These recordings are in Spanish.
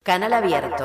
Canal Abierto.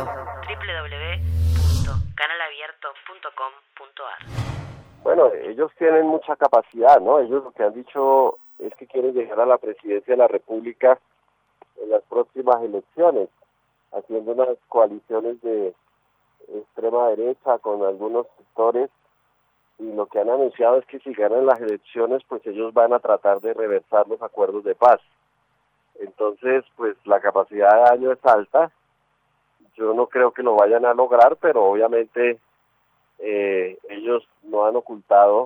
www.canalabierto.com.ar. Bueno, ellos tienen mucha capacidad, ¿no? Ellos lo que han dicho es que quieren llegar a la presidencia de la República en las próximas elecciones, haciendo unas coaliciones de extrema derecha con algunos sectores, y lo que han anunciado es que si ganan las elecciones, pues ellos van a tratar de reversar los acuerdos de paz. Entonces, pues la capacidad de daño es alta. Yo no creo que lo vayan a lograr, pero obviamente ellos no han ocultado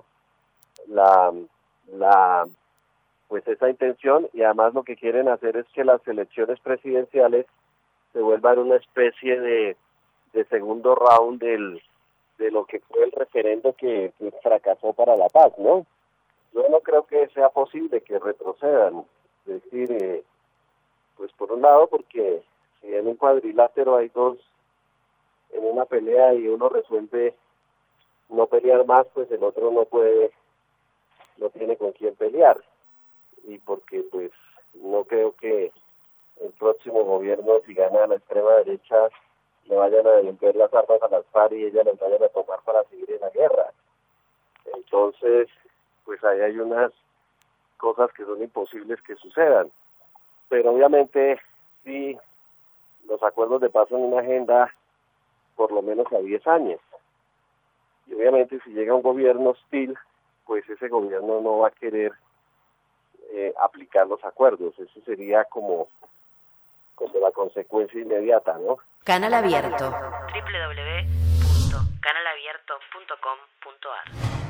pues esa intención, y además lo que quieren hacer es que las elecciones presidenciales se vuelvan una especie de segundo round de lo que fue el referendo que fracasó para la paz, ¿no? Yo no creo que sea posible que retrocedan. Es decir, pues por un lado, porque si en un cuadrilátero hay dos en una pelea y uno resuelve no pelear más, pues el otro no tiene con quién pelear. Y porque pues no creo que el próximo gobierno, si gana la extrema derecha, le vayan a devolver las armas a las FARC y ellas las vayan a tomar para seguir en la guerra. Entonces, pues ahí hay unas cosas que son imposibles que sucedan. Pero obviamente sí, los acuerdos de paz son una agenda por lo menos a 10 años. Y obviamente si llega un gobierno hostil, pues ese gobierno no va a querer aplicar los acuerdos. Eso sería como la consecuencia inmediata, ¿no? Canal Abierto. www.canalabierto.com.ar.